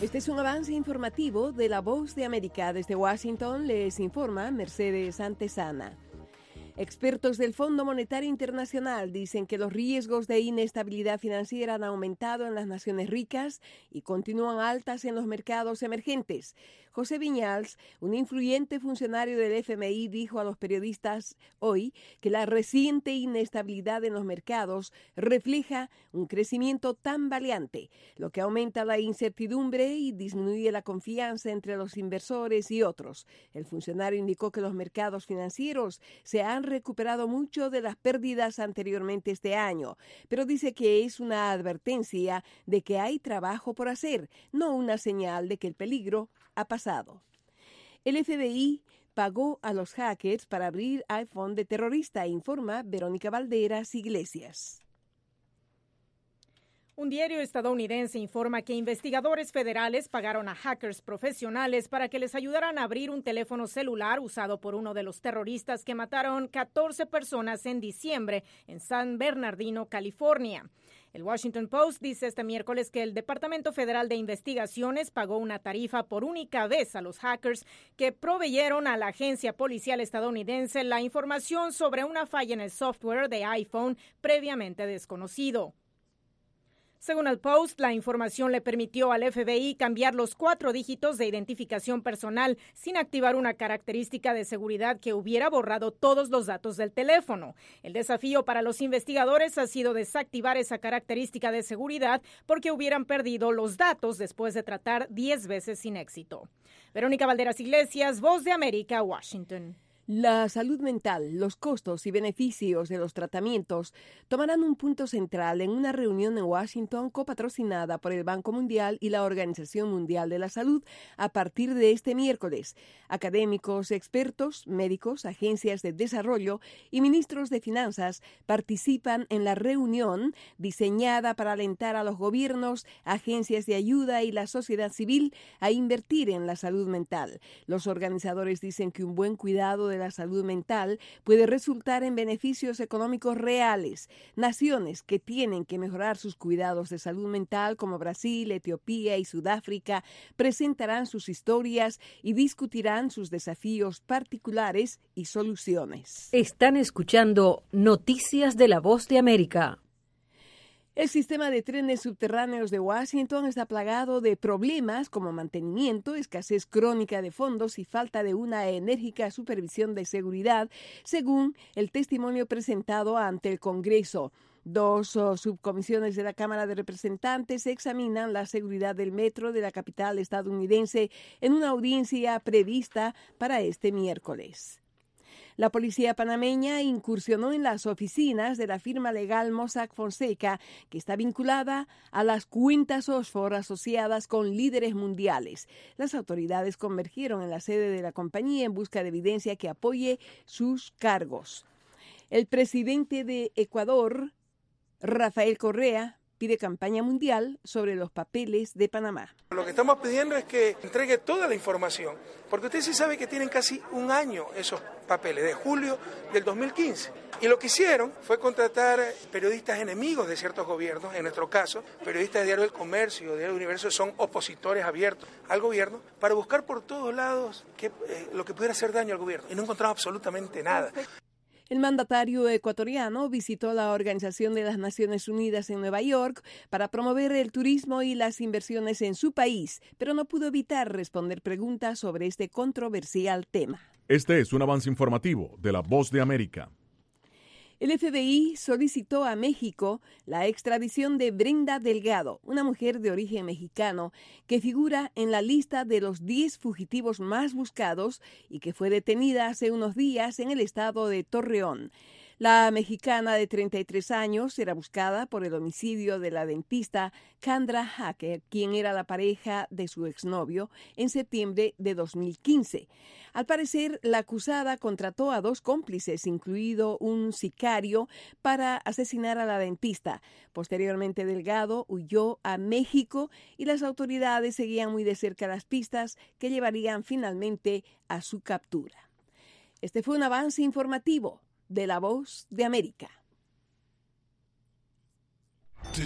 Este es un avance informativo de La Voz de América. Desde Washington les informa Mercedes Antesana. Expertos del Fondo Monetario Internacional dicen que los riesgos de inestabilidad financiera han aumentado en las naciones ricas y continúan altas en los mercados emergentes. José Viñals, un influyente funcionario del FMI, dijo a los periodistas hoy que la reciente inestabilidad en los mercados refleja un crecimiento tambaleante, lo que aumenta la incertidumbre y disminuye la confianza entre los inversores y otros. El funcionario indicó que los mercados financieros se han recuperado mucho de las pérdidas anteriormente este año, pero dice que es una advertencia de que hay trabajo por hacer, no una señal de que el peligro ha pasado. El FBI pagó a los hackers para abrir iPhone de terrorista, informa Verónica Valderas Iglesias. Un diario estadounidense informa que investigadores federales pagaron a hackers profesionales para que les ayudaran a abrir un teléfono celular usado por uno de los terroristas que mataron 14 personas en diciembre en San Bernardino, California. El Washington Post dice este miércoles que el Departamento Federal de Investigaciones pagó una tarifa por única vez a los hackers que proveyeron a la agencia policial estadounidense la información sobre una falla en el software de iPhone previamente desconocido. Según el Post, la información le permitió al FBI cambiar los 4 dígitos de identificación personal sin activar una característica de seguridad que hubiera borrado todos los datos del teléfono. El desafío para los investigadores ha sido desactivar esa característica de seguridad porque hubieran perdido los datos después de tratar 10 veces sin éxito. Verónica Valderas Iglesias, Voz de América, Washington. La salud mental, los costos y beneficios de los tratamientos tomarán un punto central en una reunión en Washington copatrocinada por el Banco Mundial y la Organización Mundial de la Salud a partir de este miércoles. Académicos, expertos, médicos, agencias de desarrollo y ministros de finanzas participan en la reunión diseñada para alentar a los gobiernos, agencias de ayuda y la sociedad civil a invertir en la salud mental. Los organizadores dicen que un buen cuidado de la salud mental puede resultar en beneficios económicos reales. Naciones que tienen que mejorar sus cuidados de salud mental, como Brasil, Etiopía y Sudáfrica, presentarán sus historias y discutirán sus desafíos particulares y soluciones. Están escuchando Noticias de la Voz de América. El sistema de trenes subterráneos de Washington está plagado de problemas como mantenimiento, escasez crónica de fondos y falta de una enérgica supervisión de seguridad, según el testimonio presentado ante el Congreso. 2 subcomisiones de la Cámara de Representantes examinan la seguridad del metro de la capital estadounidense en una audiencia prevista para este miércoles. La policía panameña incursionó en las oficinas de la firma legal Mossack Fonseca, que está vinculada a las cuentas offshore asociadas con líderes mundiales. Las autoridades convergieron en la sede de la compañía en busca de evidencia que apoye sus cargos. El presidente de Ecuador, Rafael Correa, pide campaña mundial sobre los papeles de Panamá. Lo que estamos pidiendo es que entregue toda la información, porque usted sí sabe que tienen casi un año esos papeles, de julio del 2015. Y lo que hicieron fue contratar periodistas enemigos de ciertos gobiernos, en nuestro caso, periodistas de Diario del Comercio, de Diario Universo, son opositores abiertos al gobierno, para buscar por todos lados lo que pudiera hacer daño al gobierno. Y no encontramos absolutamente nada. El mandatario ecuatoriano visitó la Organización de las Naciones Unidas en Nueva York para promover el turismo y las inversiones en su país, pero no pudo evitar responder preguntas sobre este controversial tema. Este es un avance informativo de La Voz de América. El FBI solicitó a México la extradición de Brenda Delgado, una mujer de origen mexicano que figura en la lista de los 10 fugitivos más buscados y que fue detenida hace unos días en el estado de Torreón. La mexicana de 33 años era buscada por el homicidio de la dentista Candra Hacker, quien era la pareja de su exnovio, en septiembre de 2015. Al parecer, la acusada contrató a 2 cómplices, incluido un sicario, para asesinar a la dentista. Posteriormente, Delgado huyó a México y las autoridades seguían muy de cerca las pistas que llevarían finalmente a su captura. Este fue un avance informativo de La Voz de América.